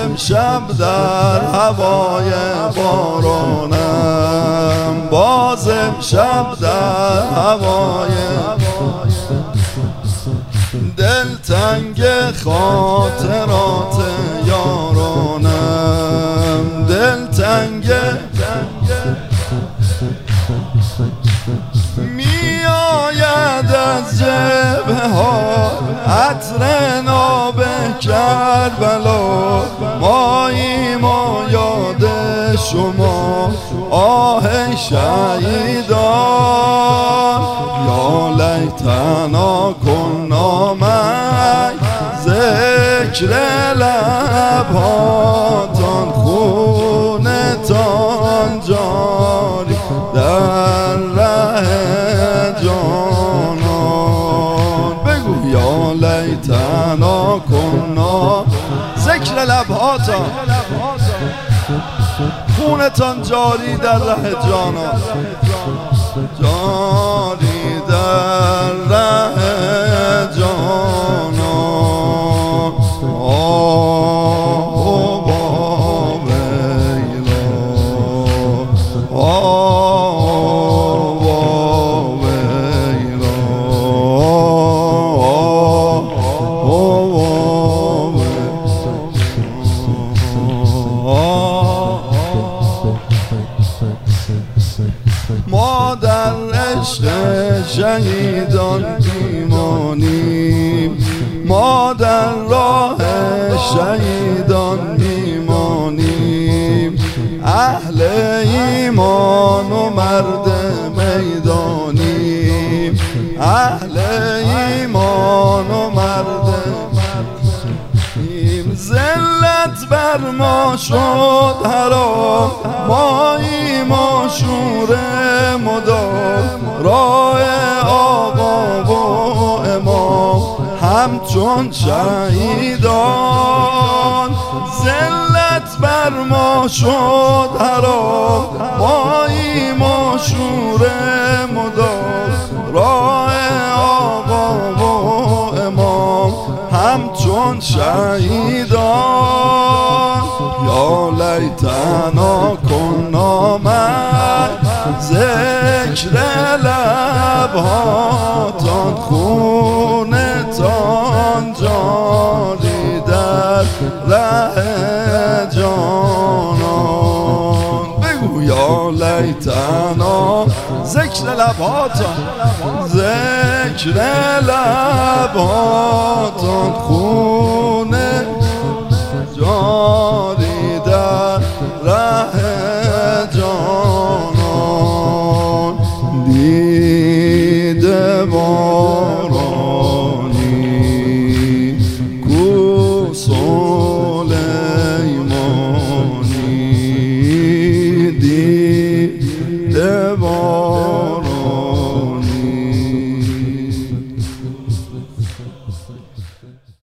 امشب در هوای بارانم، باز امشب در هوای دلتنگ خاطرات یارانم، دلتنگ می آید از جبهه ها عطر ناب کربلا، ماییم و یاد شما آه شهیدان. یا لیتنا کنا معک، ذکر لبهاتان خونتان جاری در ره جانان. بگو یا لیتنا کنا، ذکر لبهاتان خونتان جاری در ره جانان، جاری در ره جانان. ما در عشق شهیدان میمانیم، ما در راه شهیدان میمانیم. اهل ایمان و مرد میدانیم، اهل ایمان و مرد میدانیم. ذلت بر ما شد حرام، ماییم و شور مدام. راه آقا و امام همچون شهیدان. ذلت بر ما شد حرام، ماییم و شور مدام. راه آقا و امام همچون شهیدان. یا لیتنا کنا معک، ذکر لبهاتان خونتان جاری در ره جانان. بگو یا لیتنا، ذکر لبهاتان، ذکر لبهاتان خونه جاری در ره جانان. دیده بارانی کو سلیمانی، دیده بارانی